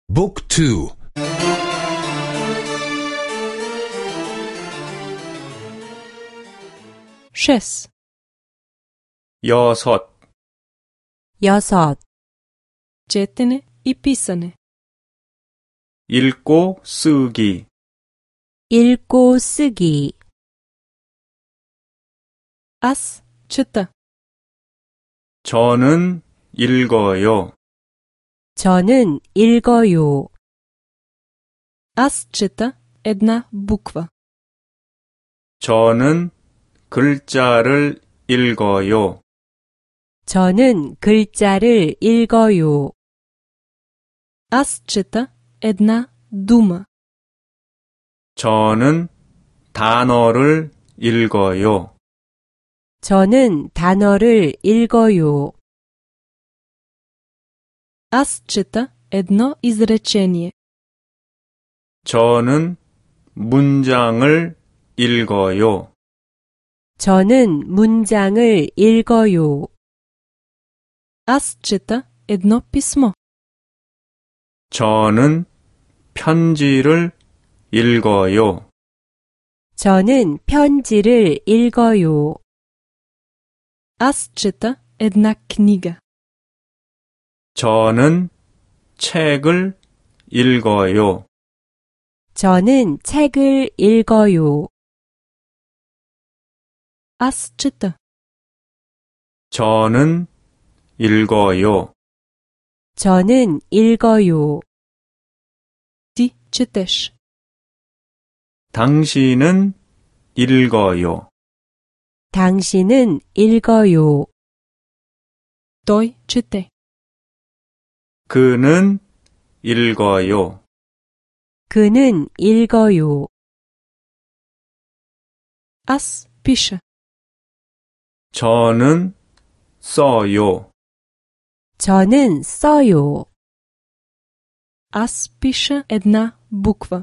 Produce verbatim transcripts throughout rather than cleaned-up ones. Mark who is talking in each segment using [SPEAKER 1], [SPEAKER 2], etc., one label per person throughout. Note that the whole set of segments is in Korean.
[SPEAKER 1] 북 투.
[SPEAKER 2] шесть,
[SPEAKER 3] 여섯,
[SPEAKER 4] 여섯,
[SPEAKER 2] четене и писане,
[SPEAKER 3] 읽고 쓰기,
[SPEAKER 4] 읽고 쓰기.
[SPEAKER 2] аз чета,
[SPEAKER 3] 저는 읽어요.
[SPEAKER 4] 저는 읽어요.
[SPEAKER 2] аз чета една буква,
[SPEAKER 3] 저는 글자를 읽어요.
[SPEAKER 4] 저는 글자를 읽어요.
[SPEAKER 2] аз чета една дума,
[SPEAKER 3] 저는 단어를 읽어요.
[SPEAKER 4] 저는 단어를 읽어요.
[SPEAKER 2] аз чета едно изречение,
[SPEAKER 3] 저는 문장을 읽어요.
[SPEAKER 4] 저는 문장을 읽어요.
[SPEAKER 2] аз чета едно писмо,
[SPEAKER 3] 저는 편지를 읽어요.
[SPEAKER 4] 저는 편지를 읽어요.
[SPEAKER 2] аз чета една книга,
[SPEAKER 3] 저는 책을 읽어요.
[SPEAKER 4] 저는 책을 읽어요.
[SPEAKER 2] аз чета,
[SPEAKER 3] 저는 읽어요.
[SPEAKER 4] 저는 읽어요.
[SPEAKER 2] ти четеш,
[SPEAKER 3] 당신은 읽어요.
[SPEAKER 4] 당신은 읽어요.
[SPEAKER 2] той чете,
[SPEAKER 3] 그는 읽어요.
[SPEAKER 4] 그는 읽어요.
[SPEAKER 2] аз пиша,
[SPEAKER 3] 저는 써요.
[SPEAKER 4] 저는 써요.
[SPEAKER 2] аз пиша една буква,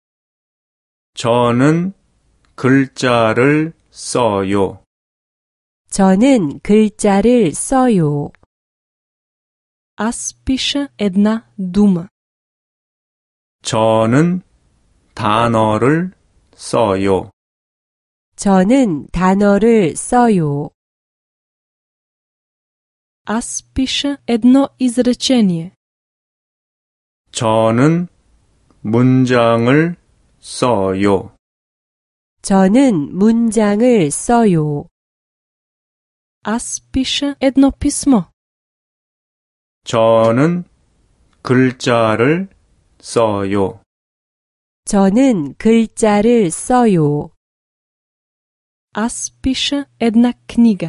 [SPEAKER 3] 저는 글자를 써요.
[SPEAKER 4] 저는 글자를 써요.
[SPEAKER 2] аз пиша една дума,
[SPEAKER 3] 저는 단어를 써요.
[SPEAKER 4] 저는 단어를 써요.
[SPEAKER 2] аз пиша едно изречение,
[SPEAKER 3] 저는 문장을 써요.
[SPEAKER 4] 저는 문장을 써요.
[SPEAKER 2] аз пиша едно писмо,
[SPEAKER 3] 저는 글자를 써요.
[SPEAKER 4] 저는 글자를 써요.
[SPEAKER 2] аз пиша една книга,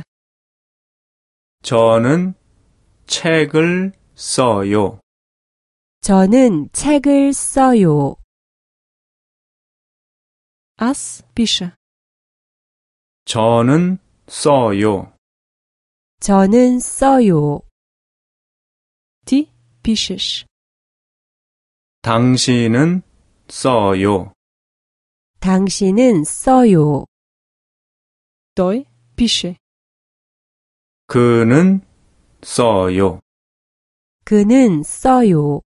[SPEAKER 3] 저는 책을 써요.
[SPEAKER 4] 저는 책을 써요.
[SPEAKER 2] аз пиша,
[SPEAKER 3] 저는 써요.
[SPEAKER 4] 저는 써요.
[SPEAKER 2] ти пишеш,
[SPEAKER 3] 당신은 써요.
[SPEAKER 4] 당신은 써요.
[SPEAKER 2] той пише,
[SPEAKER 3] 그는 써요.
[SPEAKER 4] 그는 써요.